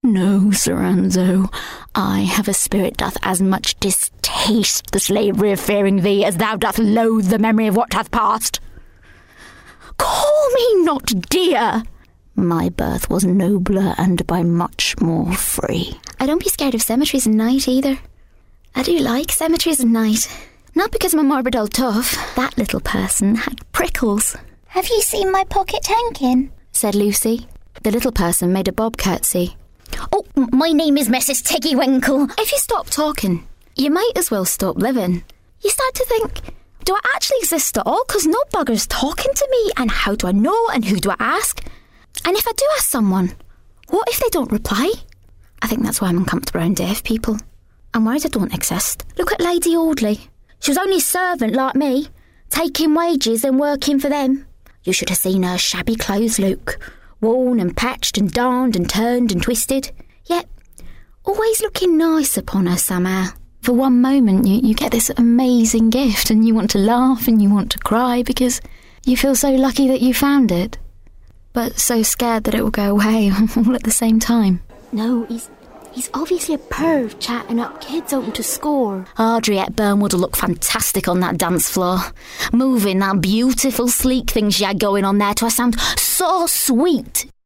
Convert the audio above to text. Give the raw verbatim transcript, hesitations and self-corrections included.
No, Sir Anzo, I have a spirit doth as much distaste the slavery of fearing thee as thou doth loathe the memory of what hath passed. Call me not dear. My birth was nobler and by much more free. I don't be scared of cemeteries at night either. I do like cemeteries at night. Not because I'm a morbid old tough. That little person had prickles. Have you seen my pocket tankin? Said Lucy. The little person made a bob curtsy. Oh, my name is Missus Tiggy Winkle. If you stop talking, you might as well stop living. You start to think, do I actually exist at all? Because no bugger's talking to me, and how do I know, and who do I ask? And if I do ask someone, what if they don't reply? I think that's why I'm uncomfortable around deaf people. I'm worried I don't exist. Look at Lady Audley. She was only a servant like me, taking wages and working for them. You should have seen her shabby clothes, Luke. Worn and patched and darned and turned and twisted. Yet, always looking nice upon her somehow. For one moment you, you get this amazing gift and you want to laugh and you want to cry because you feel so lucky that you found it. But so scared that it will go away all at the same time. No, he's he's obviously a perv chatting up kids hoping to score. Audrey Hepburn would have looked fantastic on that dance floor. Moving that beautiful sleek thing she had going on there to a sound so sweet.